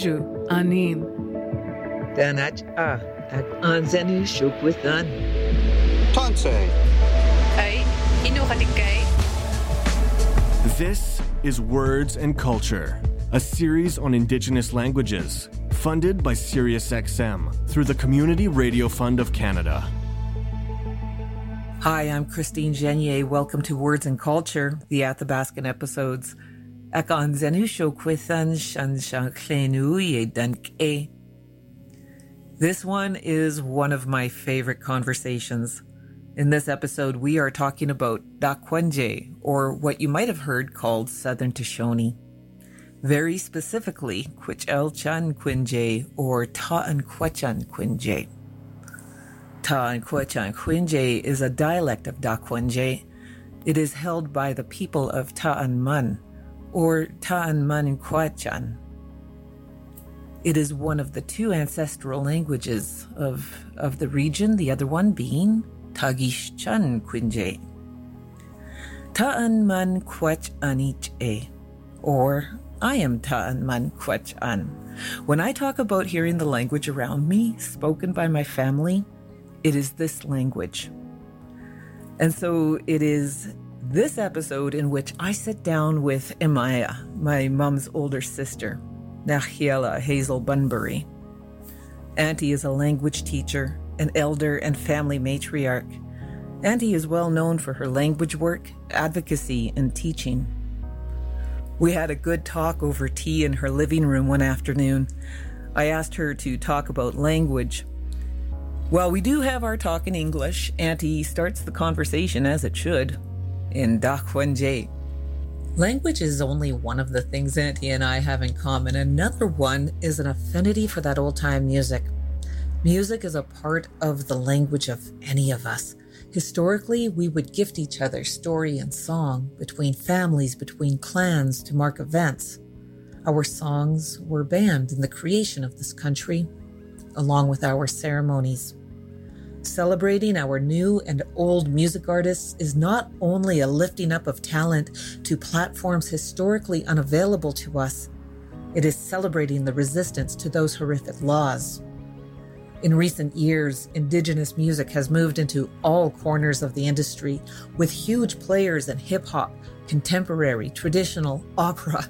Ju Anin. Danach ak anzenu shukwithan. Tansei. Ay, inukatikay. This is Words and Culture, a series on Indigenous languages, funded by SiriusXM through the Community Radio Fund of Canada. Hi, I'm Christine Genier. Welcome to Words and Culture, the Athabascan episodes. Akan zenu shokwithan shanshan klenu ye danke. This one is one of my favorite conversations. In this episode, we are talking about Dakwenje, or what you might have heard called Southern Shoshone. Very specifically, Kwich'elchan Kwinje, or Ta'anquechan Kwinje. Ta'anquechan Kwinje is a dialect of Dakwenje. It is held by the people of Ta'anmun, or Ta'anmanquechan. It is one of the two ancestral languages of the region, the other one being Tagishchan Kwinje. Ta'anmanquechanich, or I am Ta'anmanquechan. When I talk about hearing the language around me, spoken by my family, it is this language. And so it is this episode in which I sit down with Emaya, my mom's older sister, Nachiela Hazel Bunbury. Auntie is a language teacher, an elder and family matriarch. Auntie is well known for her language work, advocacy, and teaching. We had a good talk over tea in her living room one afternoon. I asked her to talk about language. While we do have our talk in English, Auntie starts the conversation as it should, in Dakwenje. Language is only one of the things Auntie and I have in common. Another one is an affinity for that old-time music. Music is a part of the language of any of us. Historically, we would gift each other story and song between families, between clans to mark events. Our songs were banned in the creation of this country, along with our ceremonies. Celebrating our new and old music artists is not only a lifting up of talent to platforms historically unavailable to us, it is celebrating the resistance to those horrific laws. In recent years, Indigenous music has moved into all corners of the industry with huge players in hip-hop, contemporary, traditional, opera.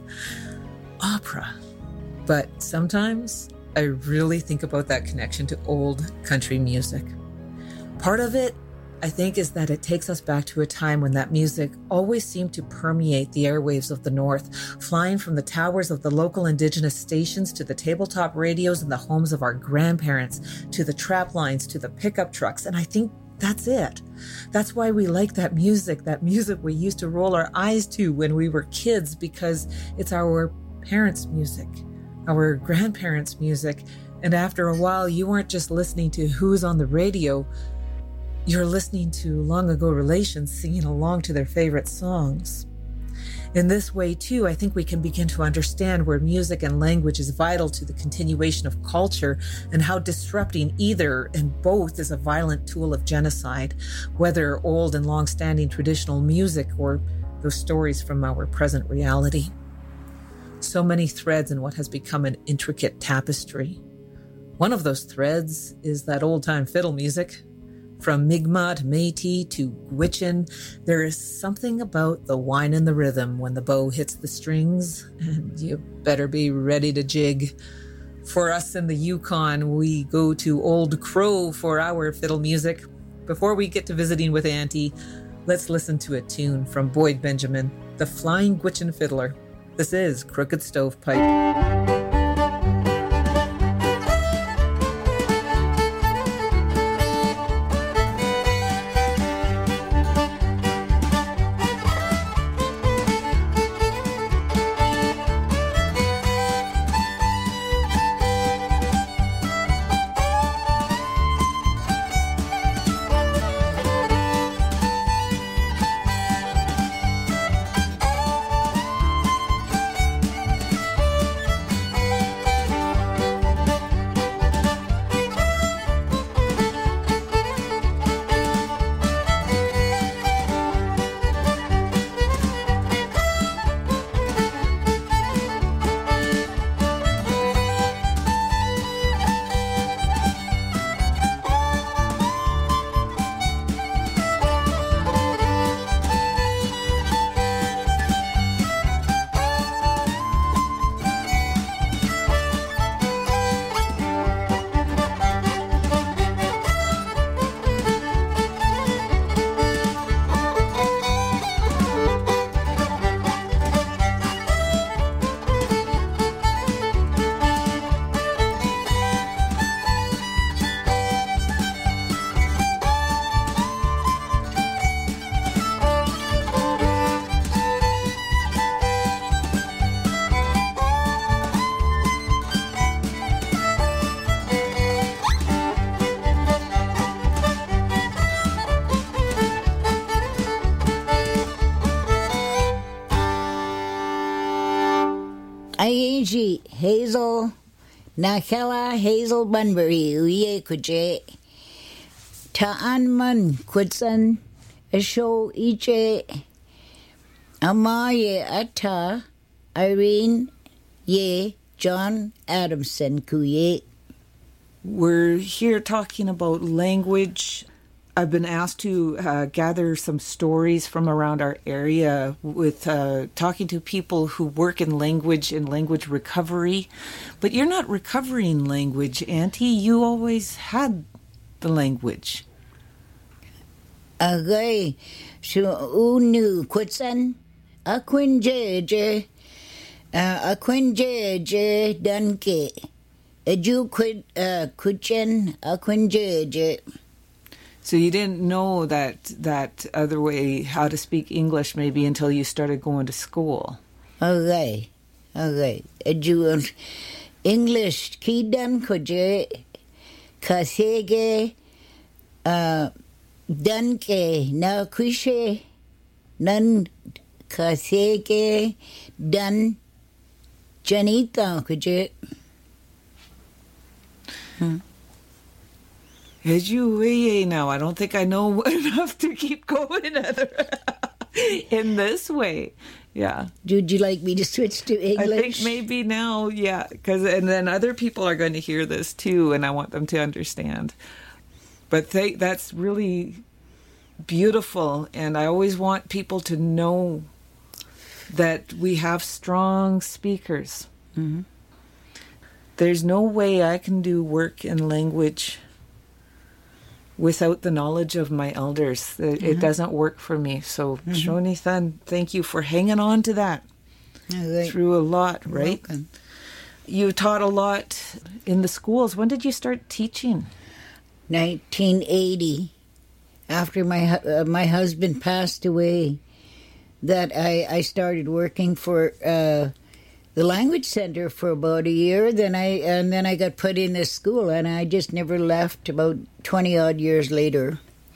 But sometimes I really think about that connection to old country music. Part of it, I think, is that it takes us back to a time when that music always seemed to permeate the airwaves of the North, flying from the towers of the local Indigenous stations to the tabletop radios in the homes of our grandparents, to the trap lines, to the pickup trucks. And I think that's it. That's why we like that music we used to roll our eyes to when we were kids, because it's our parents' music, our grandparents' music. And after a while, you weren't just listening to who's on the radio. You're listening to long ago relations singing along to their favorite songs. In this way, too, I think we can begin to understand where music and language is vital to the continuation of culture and how disrupting either and both is a violent tool of genocide, whether old and long-standing traditional music or those stories from our present reality. So many threads in what has become an intricate tapestry. One of those threads is that old-time fiddle music. From Mi'kmaq to Métis to Gwich'in, there is something about the whine and the rhythm when the bow hits the strings, and you better be ready to jig. For us in the Yukon, we go to Old Crow for our fiddle music. Before we get to visiting with Auntie, let's listen to a tune from Boyd Benjamin, the Flying Gwich'in Fiddler. This is Crooked Stovepipe. Naiji Hazel Nakela Hazel Bunbury Uye Kuje Ta'anman Kutsan Asho Iche Amaye Atta Irene Ye John Adamson Kuye. We're here talking about language. I've been asked to gather some stories from around our area with talking to people who work in language recovery. But you're not recovering language, Auntie. You always had the language. Agay, so unu kutsan, akwinjeje danke, eju kuchen akwinjeje. So you didn't know that other way, how to speak English, maybe until you started going to school. Okay. Eju English kidan koje kasege danke na kushe nan kasege dan janita koje. Now, I don't think I know enough to keep going in this way. Yeah. Would you like me to switch to English? I think maybe now, yeah, and then other people are going to hear this too, and I want them to understand. But that's really beautiful, and I always want people to know that we have strong speakers. Mm-hmm. There's no way I can do work in language without the knowledge of my elders. It doesn't work for me. So, Shonithan, thank you for hanging on to that through a lot, right? Welcome. You taught a lot in the schools. When did you start teaching? 1980, after my husband passed away, that I started working for the language center for about a year. Then I got put in this school, and I just never left. About 20 odd years later.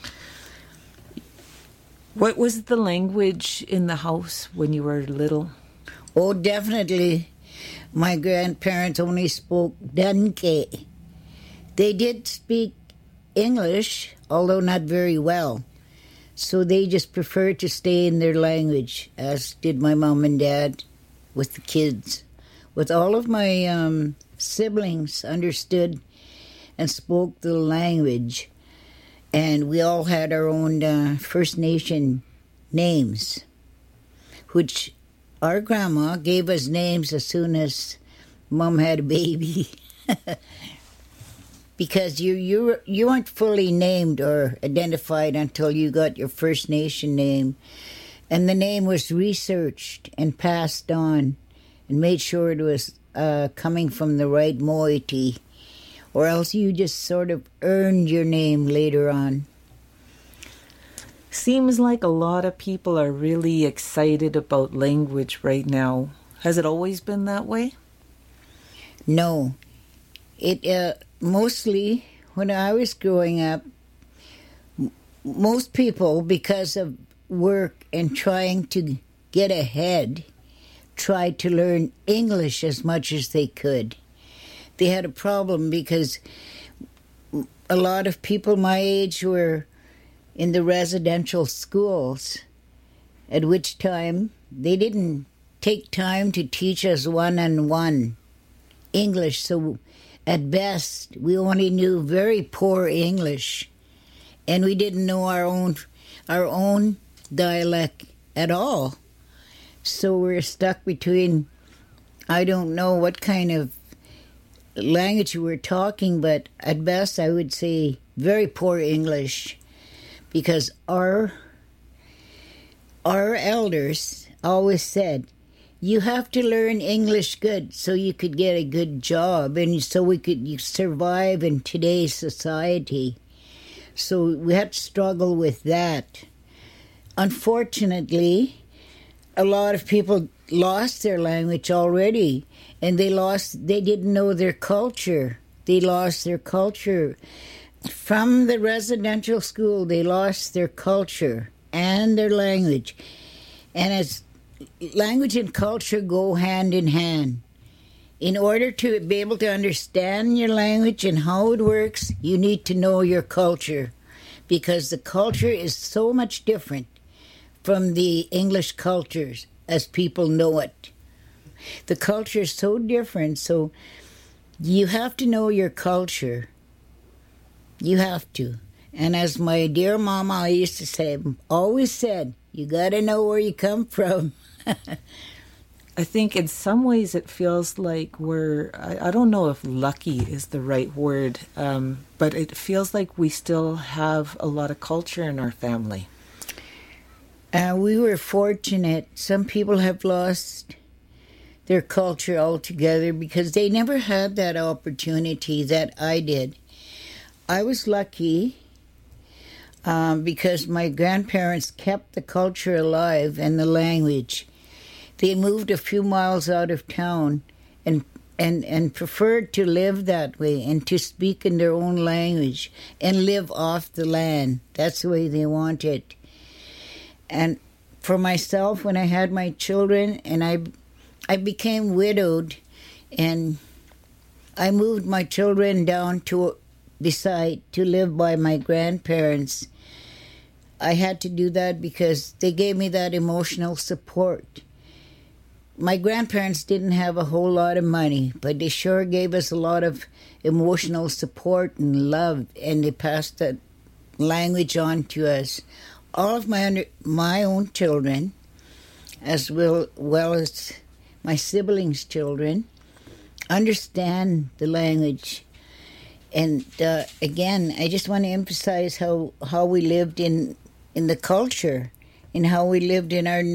What was the language in the house when you were little? Oh, definitely. My grandparents only spoke Danke. They did speak English, although not very well. So they just preferred to stay in their language, as did my mom and dad with the kids. With all of my siblings understood and spoke the language. And we all had our own First Nation names, which our grandma gave us names as soon as Mom had a baby. Because you weren't fully named or identified until you got your First Nation name. And the name was researched and passed on and made sure it was coming from the right moiety, or else you just sort of earned your name later on. Seems like a lot of people are really excited about language right now. Has it always been that way? No. It mostly, when I was growing up, most people, because of work and trying to get ahead, tried to learn English as much as they could. They had a problem because a lot of people my age were in the residential schools, at which time they didn't take time to teach us one-on-one English. So at best, we only knew very poor English, and we didn't know our own dialect at all. So we're stuck between, I don't know what kind of language we were talking, but at best I would say very poor English, because our elders always said, you have to learn English good so you could get a good job and so we could survive in today's society. So we had to struggle with that. Unfortunately, a lot of people lost their language already, and they didn't know their culture. They lost their culture. From the residential school, they lost their culture and their language. And as language and culture go hand in hand, In order to be able to understand your language and how it works, you need to know your culture, because the culture is so much different from the English cultures as people know it. The culture is so different, so you have to know your culture. You have to. And as my dear mama used to say, always said, you got to know where you come from. I think in some ways it feels like I don't know if lucky is the right word, but it feels like we still have a lot of culture in our family. We were fortunate. Some people have lost their culture altogether because they never had that opportunity that I did. I was lucky because my grandparents kept the culture alive and the language. They moved a few miles out of town and preferred to live that way and to speak in their own language and live off the land. That's the way they wanted. And for myself, when I had my children and I became widowed, and I moved my children down to live by my grandparents. I had to do that because they gave me that emotional support. My grandparents didn't have a whole lot of money, but they sure gave us a lot of emotional support and love, and they passed that language on to us. All of my own children, as well as my siblings' children, understand the language. And again, I just want to emphasize how we lived in the culture and how we lived in our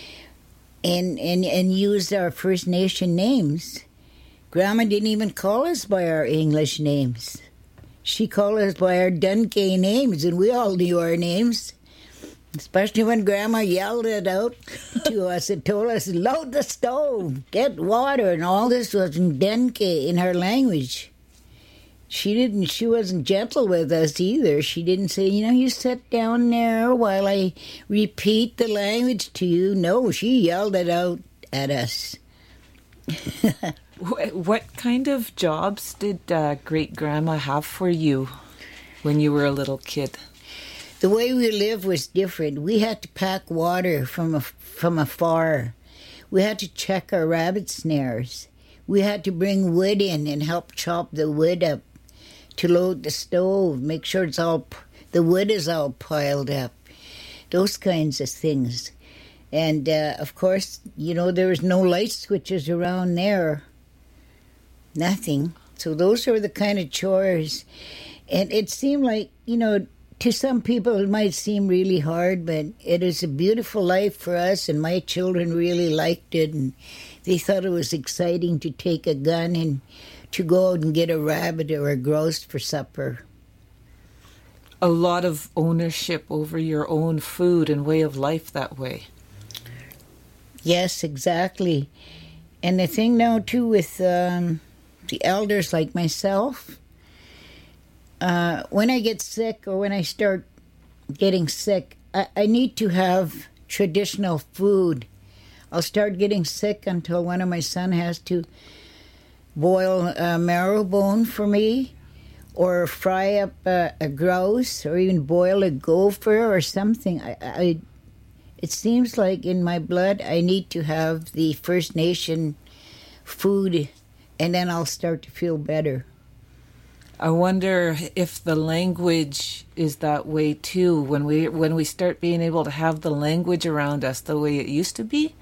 and used our First Nation names. Grandma didn't even call us by our English names. She called us by our Dundee names, and we all knew our names. Especially when Grandma yelled it out to us and told us, load the stove, get water, and all this was in Dundee, in her language. She wasn't gentle with us either. She didn't say, you sit down there while I repeat the language to you. No, she yelled it out at us. What kind of jobs did great-grandma have for you when you were a little kid? The way we lived was different. We had to pack water from afar. We had to check our rabbit snares. We had to bring wood in and help chop the wood up to load the stove, make sure the wood is all piled up. Those kinds of things. And, of course, there was no light switches around there. Nothing. So those were the kind of chores. And it seemed like, to some people it might seem really hard, but it is a beautiful life for us, and my children really liked it, and they thought it was exciting to take a gun and to go out and get a rabbit or a grouse for supper. A lot of ownership over your own food and way of life that way. Yes, exactly. And the thing now, too, with the elders like myself, when I get sick or when I start getting sick, I need to have traditional food. I'll start getting sick until one of my sons has to boil a marrow bone for me, or fry up a grouse, or even boil a gopher or something. It seems like in my blood I need to have the First Nation food, and then I'll start to feel better. I wonder if the language is that way too. When we start being able to have the language around us the way it used to be,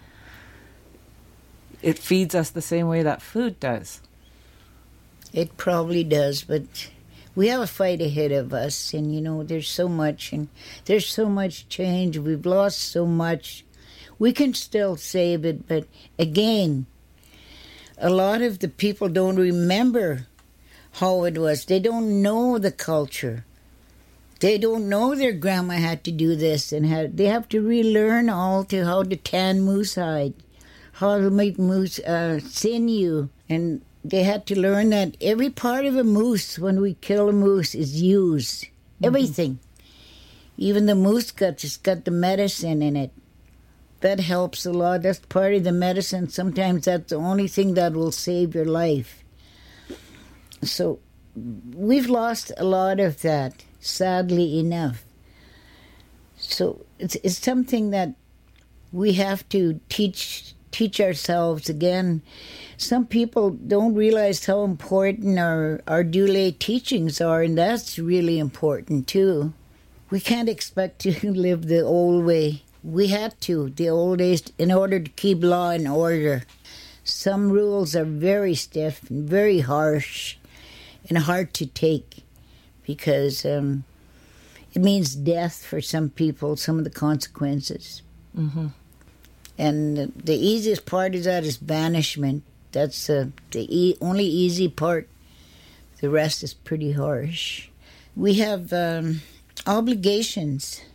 it feeds us the same way that food does. It probably does, but we have a fight ahead of us, and there's so much, and there's so much change. We've lost so much. We can still save it, but again, a lot of the people don't remember how it was. They don't know the culture. They don't know their grandma had to do this, and they have to relearn how to tan moose hide, how to make moose sinew, and they had to learn that every part of a moose, when we kill a moose, is used. Everything. Even the moose guts has got the medicine in it. that helps a lot. That's part of the medicine. Sometimes that's the only thing that will save your life. So we've lost a lot of that, sadly enough. So it's something that we have to teach ourselves again. Some people don't realize how important our Dule teachings are, and that's really important too. We can't expect to live the old way. We had to, the old days, in order to keep law and order. Some rules are very stiff and very harsh and hard to take because it means death for some people, some of the consequences. Mm-hmm. And the easiest part of that is banishment. That's the only easy part. The rest is pretty harsh. We have obligations.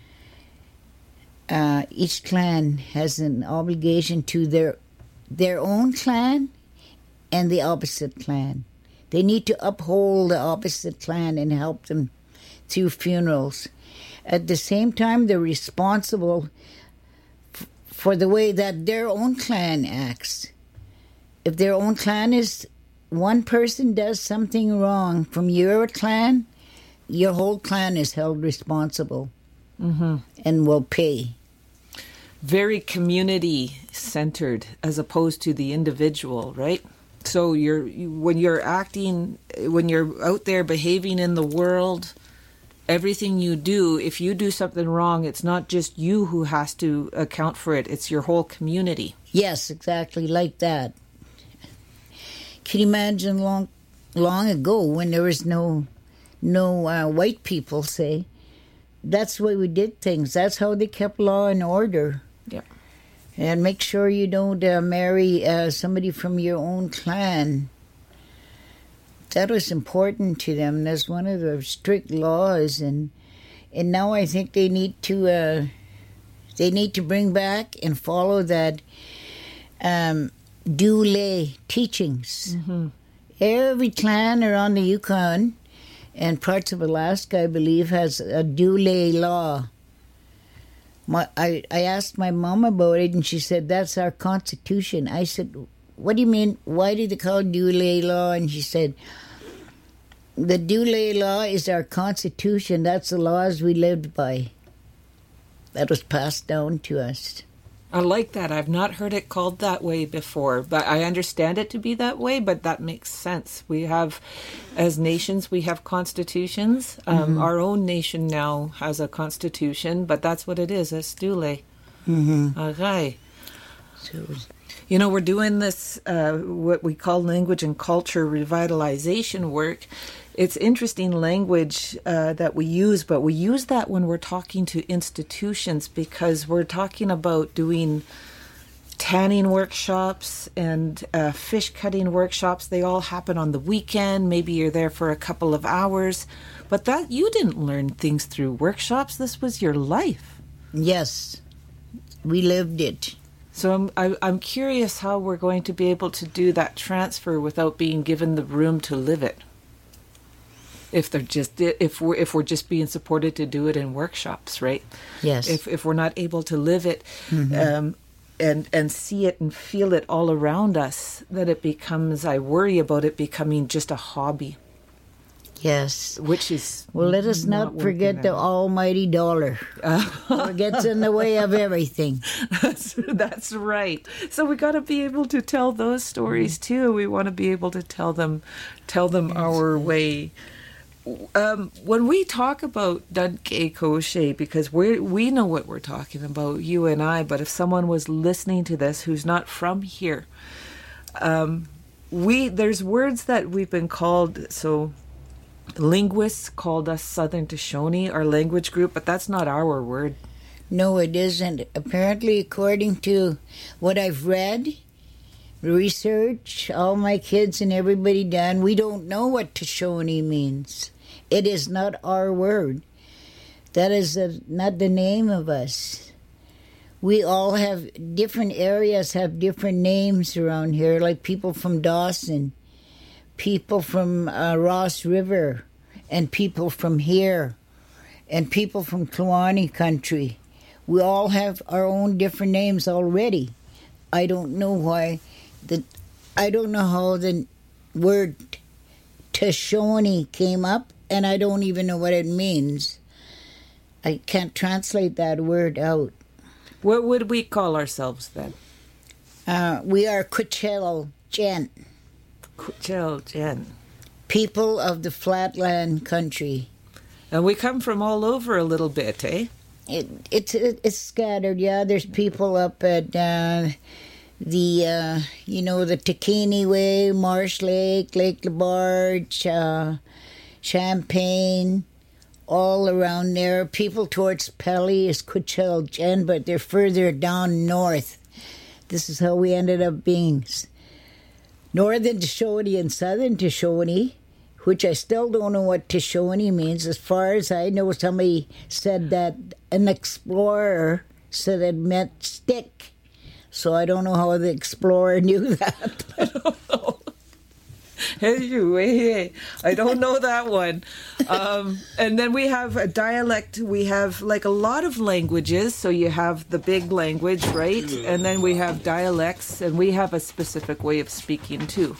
Each clan has an obligation to their own clan and the opposite clan. They need to uphold the opposite clan and help them through funerals. At the same time, they're responsible for the way that their own clan acts. If their own clan is, one person does something wrong from your clan, your whole clan is held responsible and will pay. Very community-centered as opposed to the individual, right? So when you're out there behaving in the world, everything you do, if you do something wrong, it's not just you who has to account for it. It's your whole community. Yes, exactly like that. Can you imagine long ago when there was no white people, say? That's the way we did things. That's how they kept law and order. Yeah. And make sure you don't marry somebody from your own clan. That was important to them. That's one of the strict laws, and now I think they need to bring back and follow that Dule teachings. Mm-hmm. Every clan around the Yukon and parts of Alaska, I believe, has a Dule law. I asked my mom about it, and she said, that's our constitution. I said, what do you mean? Why do they call it Dule law? And she said, the Dule law is our constitution. That's the laws we lived by. That was passed down to us. I like that. I've not heard it called that way before, but I understand it to be that way, but that makes sense. We have, as nations, we have constitutions. Our own nation now has a constitution, but that's what it is, a Dule. Mm-hmm. Okay. So, we're doing this, what we call language and culture revitalization work. It's interesting language that we use, but we use that when we're talking to institutions because we're talking about doing tanning workshops and fish cutting workshops. They all happen on the weekend. Maybe you're there for a couple of hours, but that you didn't learn things through workshops. This was your life. Yes, we lived it. So I'm curious how we're going to be able to do that transfer without being given the room to live it. If we're just being supported to do it in workshops, right? Yes. If we're not able to live it, and see it and feel it all around us, that it becomes. I worry about it becoming just a hobby. Yes. Which is well. Let us not forget the almighty dollar. It gets in the way of everything. That's right. So we got to be able to tell those stories too. We want to be able to tell them our way. When we talk about Dudke Koshe, because we know what we're talking about, you and I, but if someone was listening to this who's not from here, there's words that we've been called, so linguists called us Southern Shoshone, our language group, but that's not our word. No, it isn't. Apparently, according to what I've read, research, all my kids and everybody done, we don't know what Shoshone means. It is not our word. That is not the name of us. We all have different areas, have different names around here, like people from Dawson, people from Ross River, and people from here, and people from Kluane country. We all have our own different names already. I don't know how the word Tashoni came up, and I don't even know what it means. I can't translate that word out. What would we call ourselves then? We are Quechel Jen. Quechel Jen. People of the flatland country. And we come from all over a little bit, eh? It's scattered, yeah. There's people up at the Takini Way, Marsh Lake, Lake Labarge, Champagne, all around there. People towards Pelly is Quechel Jen, but they're further down north. This is how we ended up being Northern Shoshone and Southern Shoshone, which I still don't know what Shoshone means. As far as I know, somebody said that an explorer said it meant stick. So I don't know how the explorer knew that. I don't know. Anyway, I don't know that one. And then we have a dialect. We have like a lot of languages. So you have the big language, right? And then we have dialects, and we have a specific way of speaking too.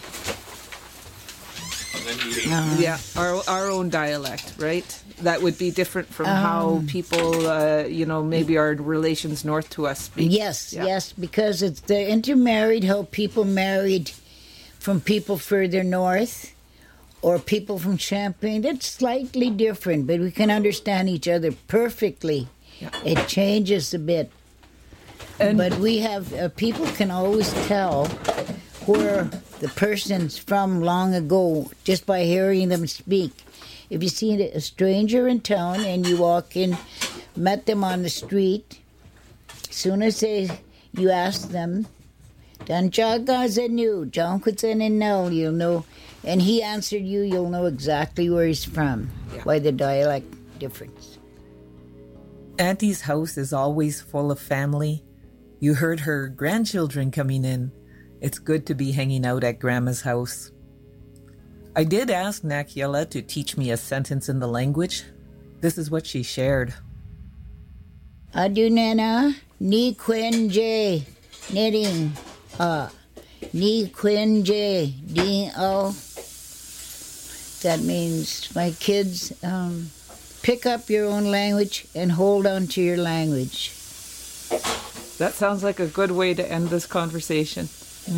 Yeah, our own dialect, right? That would be different from how people, maybe our relations north to us speak. Yes, because it's the intermarried, how people married from people further north or people from Champagne. That's slightly different, but we can understand each other perfectly. Yeah. It changes a bit. But we have, people can always tell where the person's from long ago just by hearing them speak. If you see a stranger in town and you walk in, met them on the street, as soon as you ask them, Dan Jagazanu, John Kutsanino, you'll know, and he answered you, you'll know exactly where he's from by the dialect difference. Auntie's house is always full of family. You heard her grandchildren coming in. It's good to be hanging out at Grandma's house. I did ask Nakiela to teach me a sentence in the language. This is what she shared. Adunena ni kwenje knitting ni kwenje di o. That means, my kids, pick up your own language and hold on to your language. That sounds like a good way to end this conversation.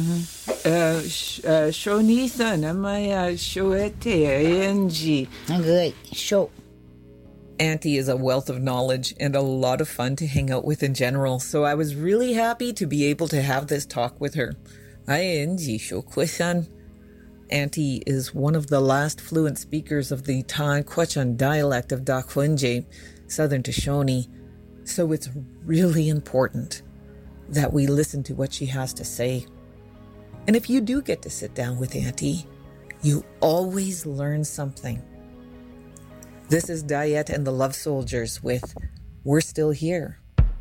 Shonithan, am I shoete Good. Show. Auntie is a wealth of knowledge and a lot of fun to hang out with in general, so I was really happy to be able to have this talk with her. Auntie is one of the last fluent speakers of the Ta'an Quechan dialect of Dakwinje, Southern Shoshone, so it's really important that we listen to what she has to say. And if you do get to sit down with Auntie, you always learn something. This is Diet and the Love Soldiers with We're Still Here.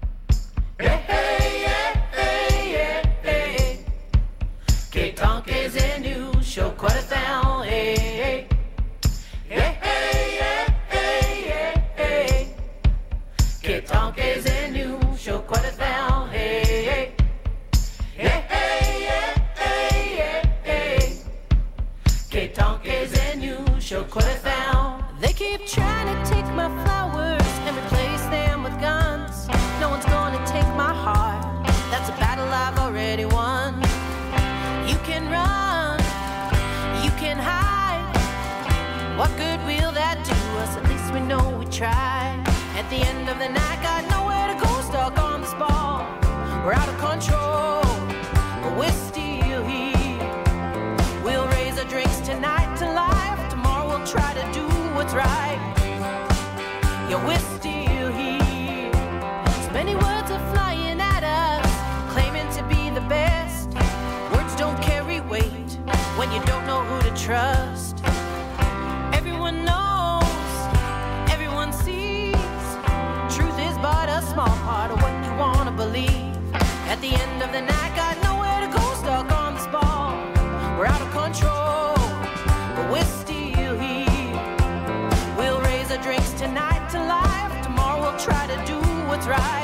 They keep trying to take my flowers and replace them with guns. No one's gonna take my heart. That's a battle I've already won. You can run, you can hide. What good will that do us? At least we know we tried. At the end of the night, got nowhere to go, stuck on this ball. We're out of control, but we're still here. We'll raise our drinks tonight to life. Tomorrow we'll try to do what's right. Yeah, we're still here. So many words are flying at us, claiming to be the best. Words don't carry weight when you don't know who to trust. Everyone knows, everyone sees. Truth is but a small part of what you want to believe. At the end of the night, got nowhere to go, stuck on this ball. We're out of control, but we're still here. We'll raise our drinks tonight to life. Tomorrow we'll try to do what's right.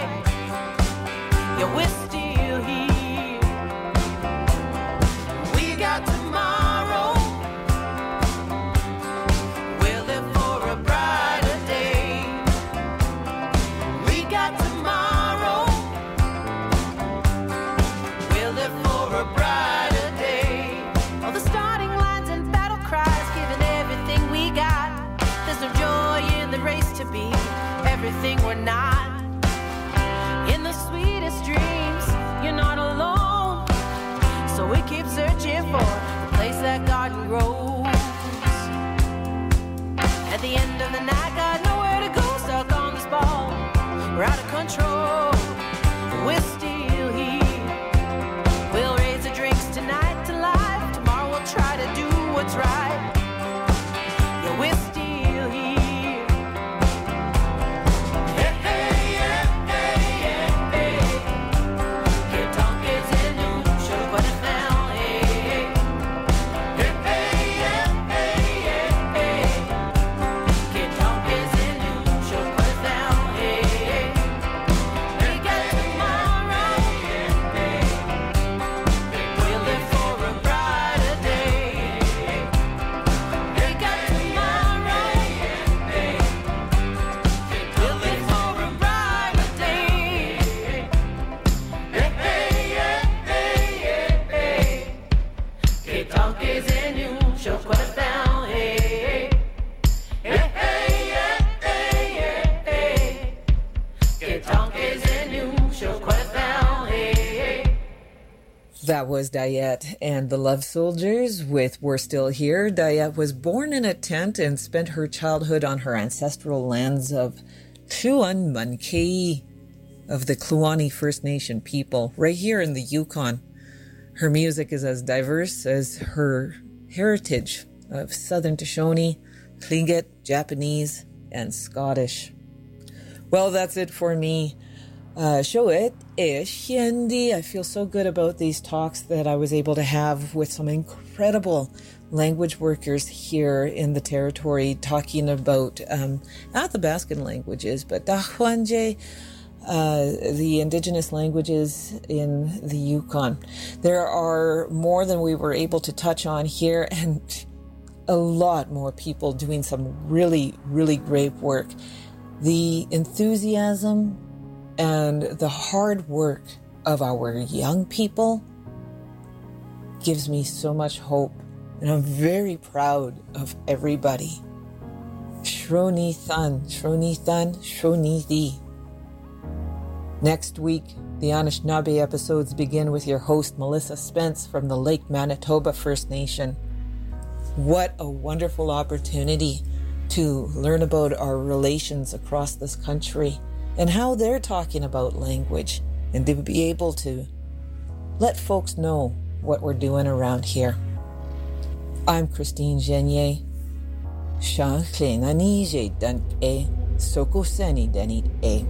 That was Diet and the Love Soldiers with We're Still Here. Diet was born in a tent and spent her childhood on her ancestral lands of Kluan Mankei, of the Kluane First Nation people, right here in the Yukon. Her music is as diverse as her heritage of Southern Shoshone, Tlingit, Japanese, and Scottish. Well, that's it for me. I feel so good about these talks that I was able to have with some incredible language workers here in the territory, talking about not the Baskin languages, but Dakhwanje, the indigenous languages in the Yukon. There are more than we were able to touch on here, and a lot more people doing some really, really great work. The enthusiasm and the hard work of our young people gives me so much hope, and I'm very proud of everybody. Shroni Than, Shroni Thee. Next week, the Anishinaabe episodes begin with your host, Melissa Spence from the Lake Manitoba First Nation. What a wonderful opportunity to learn about our relations across this country and how they're talking about language, and to be able to let folks know what we're doing around here. I'm Christine Genier. Shankle nanije dan e soko seni denit e.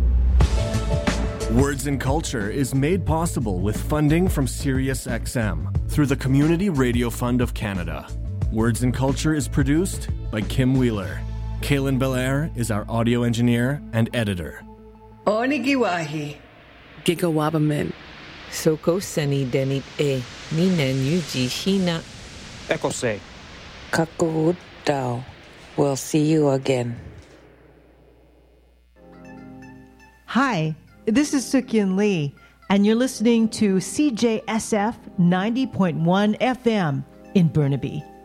Words and Culture is made possible with funding from SiriusXM through the Community Radio Fund of Canada. Words and Culture is produced by Kim Wheeler. Kaylin Belair is our audio engineer and editor. Onigiwahi. Gigawabamin. Soko seni denit e. Ninen yuji hina. Ekose. Kakawut Dao. We'll see you again. Hi, this is Sukyin Lee, and you're listening to CJSF 90.1 FM in Burnaby.